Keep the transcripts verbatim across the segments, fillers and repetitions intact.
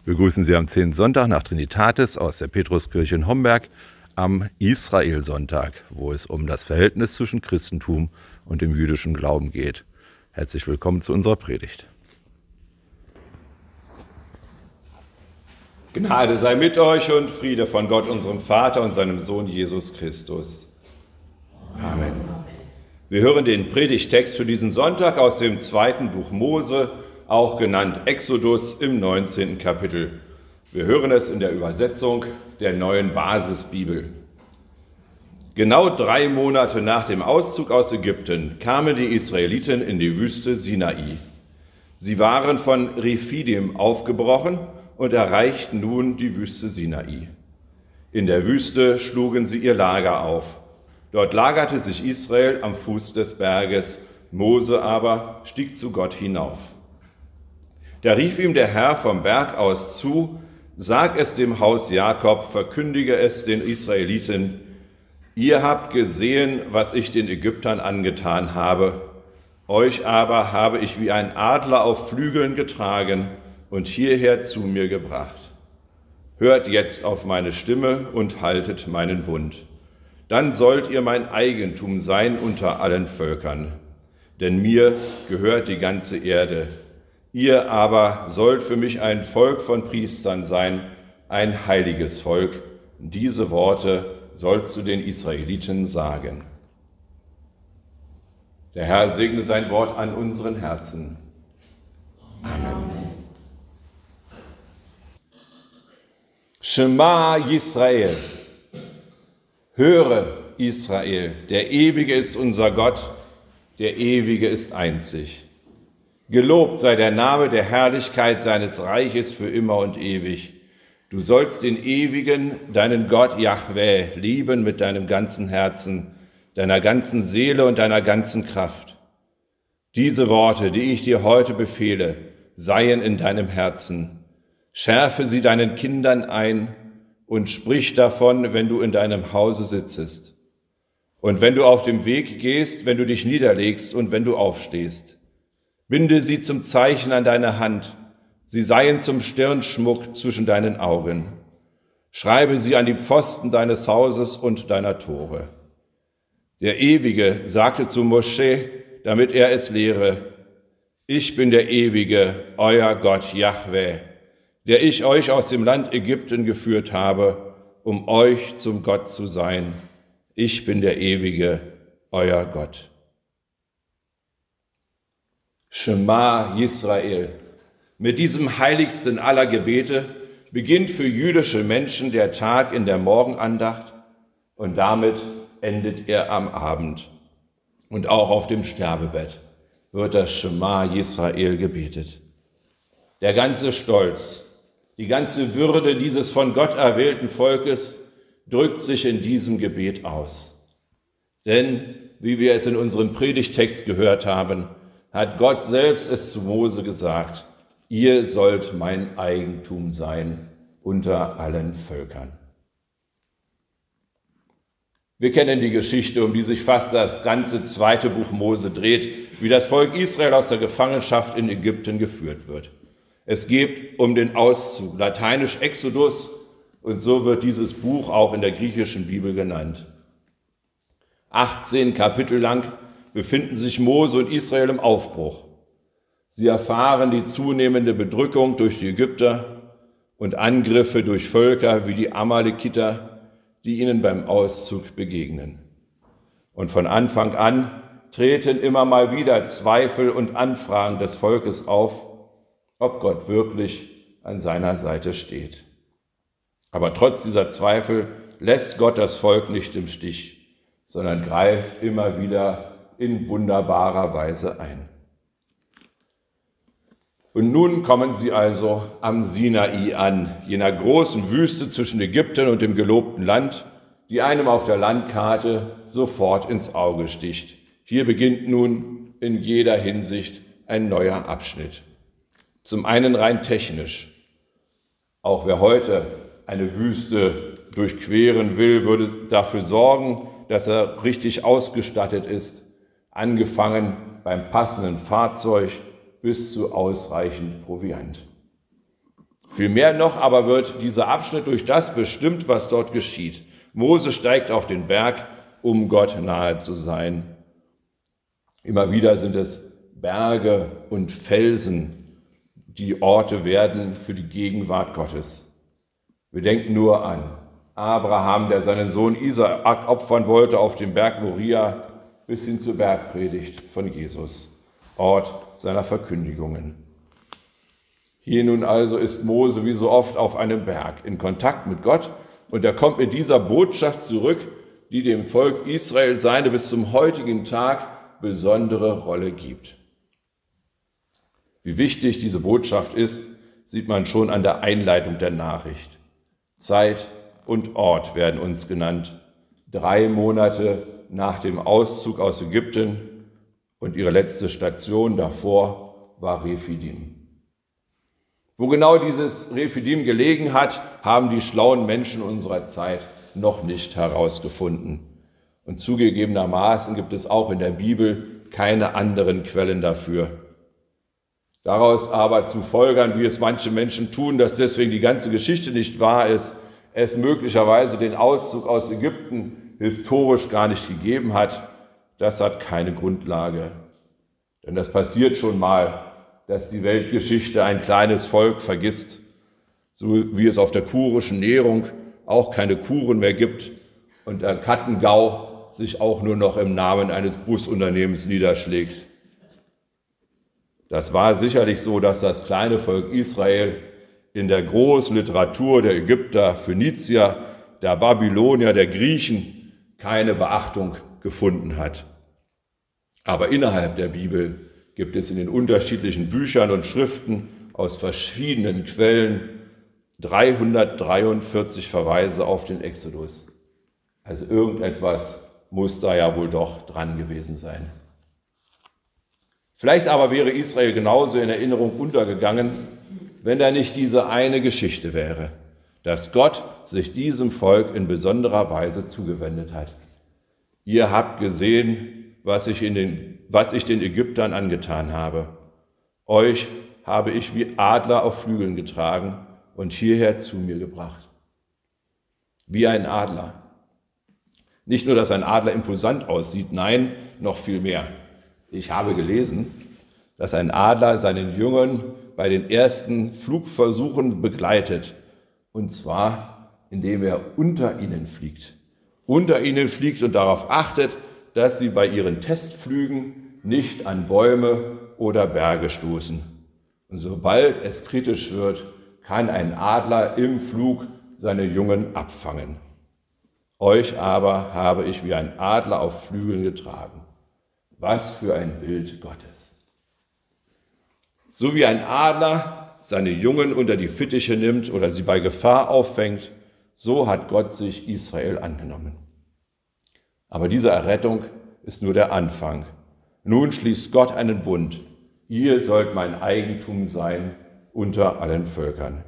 Wir begrüßen Sie am zehnten Sonntag nach Trinitatis aus der Petruskirche in Homberg am Israelsonntag, wo es um das Verhältnis zwischen Christentum und dem jüdischen Glauben geht. Herzlich willkommen zu unserer Predigt. Gnade sei mit euch und Friede von Gott, unserem Vater und seinem Sohn Jesus Christus. Amen. Wir hören den Predigttext für diesen Sonntag aus dem zweiten Buch Mose, auch genannt Exodus im neunzehnten Kapitel. Wir hören es in der Übersetzung der neuen Basisbibel. Genau drei Monate nach dem Auszug aus Ägypten kamen die Israeliten in die Wüste Sinai. Sie waren von Rephidim aufgebrochen und erreichten nun die Wüste Sinai. In der Wüste schlugen sie ihr Lager auf. Dort lagerte sich Israel am Fuß des Berges, Mose aber stieg zu Gott hinauf. Da rief ihm der Herr vom Berg aus zu: Sag es dem Haus Jakob, verkündige es den Israeliten: Ihr habt gesehen, was ich den Ägyptern angetan habe. Euch aber habe ich wie ein Adler auf Flügeln getragen und hierher zu mir gebracht. Hört jetzt auf meine Stimme und haltet meinen Bund. Dann sollt ihr mein Eigentum sein unter allen Völkern. Denn mir gehört die ganze Erde. Ihr aber sollt für mich ein Volk von Priestern sein, ein heiliges Volk. Diese Worte sollst du den Israeliten sagen. Der Herr segne sein Wort an unseren Herzen. Amen. Shema Yisrael. Höre, Israel, der Ewige ist unser Gott, der Ewige ist einzig. Gelobt sei der Name der Herrlichkeit seines Reiches für immer und ewig. Du sollst den Ewigen, deinen Gott Jahwe, lieben mit deinem ganzen Herzen, deiner ganzen Seele und deiner ganzen Kraft. Diese Worte, die ich dir heute befehle, seien in deinem Herzen. Schärfe sie deinen Kindern ein und sprich davon, wenn du in deinem Hause sitzest. Und wenn du auf dem Weg gehst, wenn du dich niederlegst und wenn du aufstehst. Binde sie zum Zeichen an deine Hand, sie seien zum Stirnschmuck zwischen deinen Augen. Schreibe sie an die Pfosten deines Hauses und deiner Tore. Der Ewige sagte zu Mosche, damit er es lehre: Ich bin der Ewige, euer Gott Jahwe, der ich euch aus dem Land Ägypten geführt habe, um euch zum Gott zu sein. Ich bin der Ewige, euer Gott. Shema Yisrael. Mit diesem heiligsten aller Gebete beginnt für jüdische Menschen der Tag in der Morgenandacht und damit endet er am Abend. Und auch auf dem Sterbebett wird das Shema Yisrael gebetet. Der ganze Stolz, die ganze Würde dieses von Gott erwählten Volkes drückt sich in diesem Gebet aus. Denn, wie wir es in unserem Predigtext gehört haben, hat Gott selbst es zu Mose gesagt: Ihr sollt mein Eigentum sein unter allen Völkern. Wir kennen die Geschichte, um die sich fast das ganze zweite Buch Mose dreht, wie das Volk Israel aus der Gefangenschaft in Ägypten geführt wird. Es geht um den Auszug, lateinisch Exodus, und so wird dieses Buch auch in der griechischen Bibel genannt. achtzehn Kapitel lang befinden sich Mose und Israel im Aufbruch. Sie erfahren die zunehmende Bedrückung durch die Ägypter und Angriffe durch Völker wie die Amalekiter, die ihnen beim Auszug begegnen. Und von Anfang an treten immer mal wieder Zweifel und Anfragen des Volkes auf, ob Gott wirklich an seiner Seite steht. Aber trotz dieser Zweifel lässt Gott das Volk nicht im Stich, sondern greift immer wieder in wunderbarer Weise ein. Und nun kommen sie also am Sinai an, jener großen Wüste zwischen Ägypten und dem gelobten Land, die einem auf der Landkarte sofort ins Auge sticht. Hier beginnt nun in jeder Hinsicht ein neuer Abschnitt. Zum einen rein technisch. Auch wer heute eine Wüste durchqueren will, würde dafür sorgen, dass er richtig ausgestattet ist, angefangen beim passenden Fahrzeug bis zu ausreichend Proviant. Viel mehr noch aber wird dieser Abschnitt durch das bestimmt, was dort geschieht. Mose steigt auf den Berg, um Gott nahe zu sein. Immer wieder sind es Berge und Felsen, die Orte werden für die Gegenwart Gottes. Wir denken nur an Abraham, der seinen Sohn Isaak opfern wollte auf dem Berg Moria, bis hin zur Bergpredigt von Jesus, Ort seiner Verkündigungen. Hier nun also ist Mose wie so oft auf einem Berg in Kontakt mit Gott und er kommt mit dieser Botschaft zurück, die dem Volk Israel seine bis zum heutigen Tag besondere Rolle gibt. Wie wichtig diese Botschaft ist, sieht man schon an der Einleitung der Nachricht. Zeit und Ort werden uns genannt. Drei Monate nach dem Auszug aus Ägypten und ihre letzte Station davor war Rephidim. Wo genau dieses Rephidim gelegen hat, haben die schlauen Menschen unserer Zeit noch nicht herausgefunden. Und zugegebenermaßen gibt es auch in der Bibel keine anderen Quellen dafür. Daraus aber zu folgern, wie es manche Menschen tun, dass deswegen die ganze Geschichte nicht wahr ist, es möglicherweise den Auszug aus Ägypten historisch gar nicht gegeben hat, das hat keine Grundlage. Denn das passiert schon mal, dass die Weltgeschichte ein kleines Volk vergisst, so wie es auf der kurischen Nährung auch keine Kuren mehr gibt und der Kattengau sich auch nur noch im Namen eines Busunternehmens niederschlägt. Das war sicherlich so, dass das kleine Volk Israel in der großen Literatur der Ägypter, Phönizier, der Babylonier, der Griechen keine Beachtung gefunden hat. Aber innerhalb der Bibel gibt es in den unterschiedlichen Büchern und Schriften aus verschiedenen Quellen dreihundertdreiundvierzig Verweise auf den Exodus. Also irgendetwas muss da ja wohl doch dran gewesen sein. Vielleicht aber wäre Israel genauso in Erinnerung untergegangen, wenn da nicht diese eine Geschichte wäre, dass Gott sich diesem Volk in besonderer Weise zugewendet hat. Ihr habt gesehen, was ich, in den, was ich den Ägyptern angetan habe. Euch habe ich wie Adler auf Flügeln getragen und hierher zu mir gebracht. Wie ein Adler. Nicht nur, dass ein Adler imposant aussieht, nein, noch viel mehr. Ich habe gelesen, dass ein Adler seinen Jungen bei den ersten Flugversuchen begleitet, und zwar, indem er unter ihnen fliegt. Unter ihnen fliegt und darauf achtet, dass sie bei ihren Testflügen nicht an Bäume oder Berge stoßen. Und sobald es kritisch wird, kann ein Adler im Flug seine Jungen abfangen. Euch aber habe ich wie ein Adler auf Flügeln getragen. Was für ein Bild Gottes. So wie ein Adler seine Jungen unter die Fittiche nimmt oder sie bei Gefahr auffängt, so hat Gott sich Israel angenommen. Aber diese Errettung ist nur der Anfang. Nun schließt Gott einen Bund. Ihr sollt mein Eigentum sein unter allen Völkern.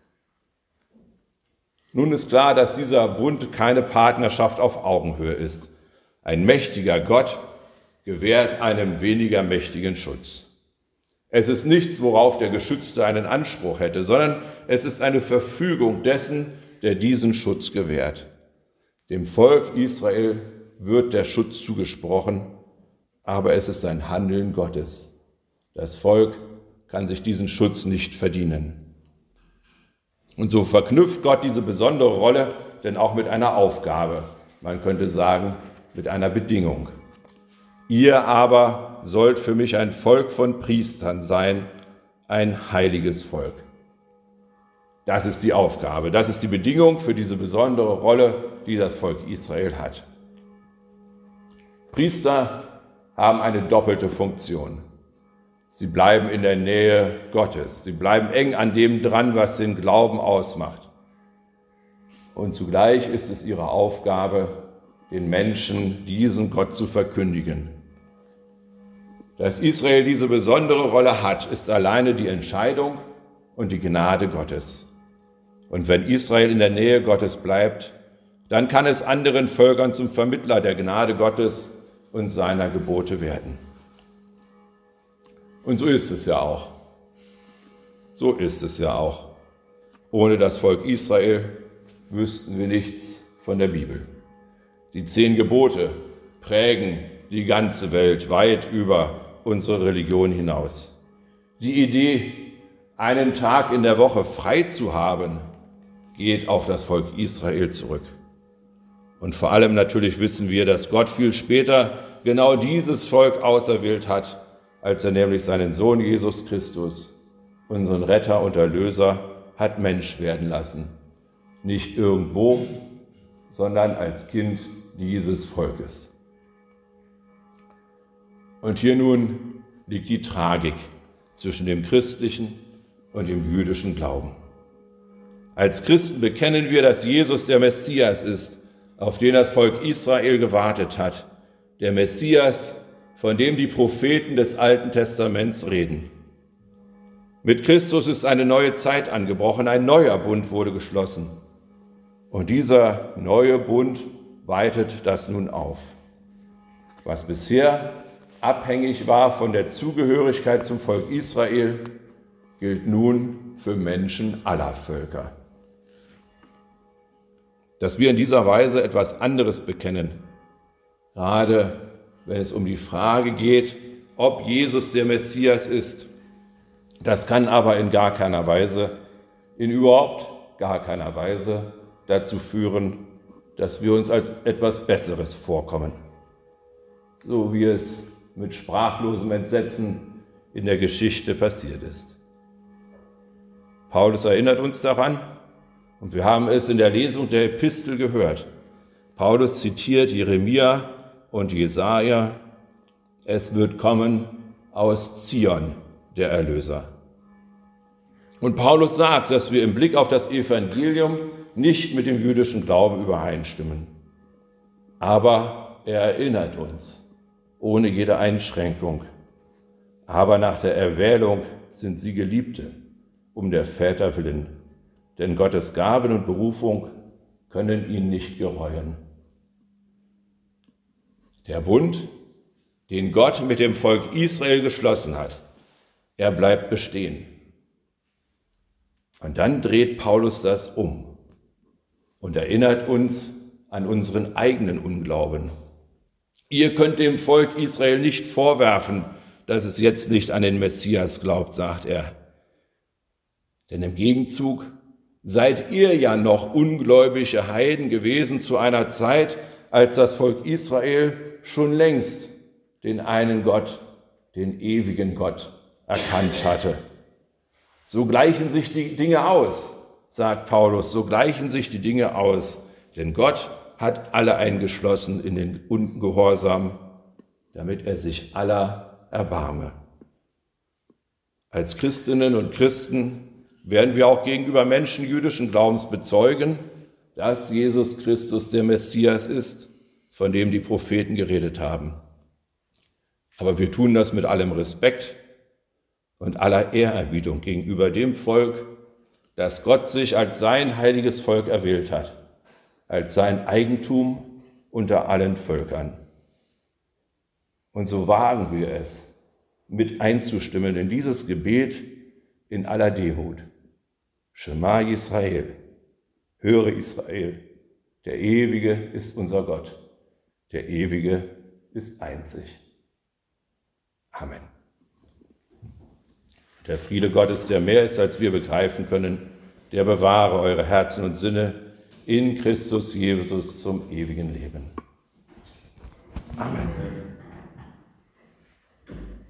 Nun ist klar, dass dieser Bund keine Partnerschaft auf Augenhöhe ist. Ein mächtiger Gott gewährt einem weniger mächtigen Schutz. Es ist nichts, worauf der Geschützte einen Anspruch hätte, sondern es ist eine Verfügung dessen, der diesen Schutz gewährt. Dem Volk Israel wird der Schutz zugesprochen, aber es ist ein Handeln Gottes. Das Volk kann sich diesen Schutz nicht verdienen. Und so verknüpft Gott diese besondere Rolle denn auch mit einer Aufgabe. Man könnte sagen, mit einer Bedingung. Ihr aber sollt für mich ein Volk von Priestern sein, ein heiliges Volk. Das ist die Aufgabe, das ist die Bedingung für diese besondere Rolle, die das Volk Israel hat. Priester haben eine doppelte Funktion. Sie bleiben in der Nähe Gottes, sie bleiben eng an dem dran, was den Glauben ausmacht. Und zugleich ist es ihre Aufgabe, den Menschen diesen Gott zu verkündigen. Dass Israel diese besondere Rolle hat, ist alleine die Entscheidung und die Gnade Gottes. Und wenn Israel in der Nähe Gottes bleibt, dann kann es anderen Völkern zum Vermittler der Gnade Gottes und seiner Gebote werden. Und so ist es ja auch. So ist es ja auch. Ohne das Volk Israel wüssten wir nichts von der Bibel. Die zehn Gebote prägen die ganze Welt weit über unsere Religion hinaus. Die Idee, einen Tag in der Woche frei zu haben, geht auf das Volk Israel zurück. Und vor allem natürlich wissen wir, dass Gott viel später genau dieses Volk auserwählt hat, als er nämlich seinen Sohn Jesus Christus, unseren Retter und Erlöser, hat Mensch werden lassen. Nicht irgendwo, sondern als Kind dieses Volkes. Und hier nun liegt die Tragik zwischen dem christlichen und dem jüdischen Glauben. Als Christen bekennen wir, dass Jesus der Messias ist, auf den das Volk Israel gewartet hat. Der Messias, von dem die Propheten des Alten Testaments reden. Mit Christus ist eine neue Zeit angebrochen, ein neuer Bund wurde geschlossen. Und dieser neue Bund weitet das nun auf. Was bisher abhängig war von der Zugehörigkeit zum Volk Israel, gilt nun für Menschen aller Völker. Dass wir in dieser Weise etwas anderes bekennen, gerade wenn es um die Frage geht, ob Jesus der Messias ist, das kann aber in gar keiner Weise, in überhaupt gar keiner Weise dazu führen, dass wir uns als etwas Besseres vorkommen. So wie es mit sprachlosem Entsetzen in der Geschichte passiert ist. Paulus erinnert uns daran, und wir haben es in der Lesung der Epistel gehört. Paulus zitiert Jeremia und Jesaja: Es wird kommen aus Zion der Erlöser. Und Paulus sagt, dass wir im Blick auf das Evangelium nicht mit dem jüdischen Glauben übereinstimmen. Aber er erinnert uns, ohne jede Einschränkung: Aber nach der Erwählung sind sie Geliebte, um der Väter willen. Denn Gottes Gaben und Berufung können ihn nicht gereuen. Der Bund, den Gott mit dem Volk Israel geschlossen hat, er bleibt bestehen. Und dann dreht Paulus das um und erinnert uns an unseren eigenen Unglauben. Ihr könnt dem Volk Israel nicht vorwerfen, dass es jetzt nicht an den Messias glaubt, sagt er. Denn im Gegenzug seid ihr ja noch ungläubige Heiden gewesen zu einer Zeit, als das Volk Israel schon längst den einen Gott, den ewigen Gott, erkannt hatte. So gleichen sich die Dinge aus, sagt Paulus, so gleichen sich die Dinge aus, denn Gott hat alle eingeschlossen in den Ungehorsam, damit er sich aller erbarme. Als Christinnen und Christen werden wir auch gegenüber Menschen jüdischen Glaubens bezeugen, dass Jesus Christus der Messias ist, von dem die Propheten geredet haben. Aber wir tun das mit allem Respekt und aller Ehrerbietung gegenüber dem Volk, das Gott sich als sein heiliges Volk erwählt hat, als sein Eigentum unter allen Völkern. Und so wagen wir es, mit einzustimmen in dieses Gebet in aller Demut. Shema Yisrael, höre Israel, der Ewige ist unser Gott, der Ewige ist einzig. Amen. Der Friede Gottes, der mehr ist, als wir begreifen können, der bewahre eure Herzen und Sinne in Christus Jesus zum ewigen Leben. Amen.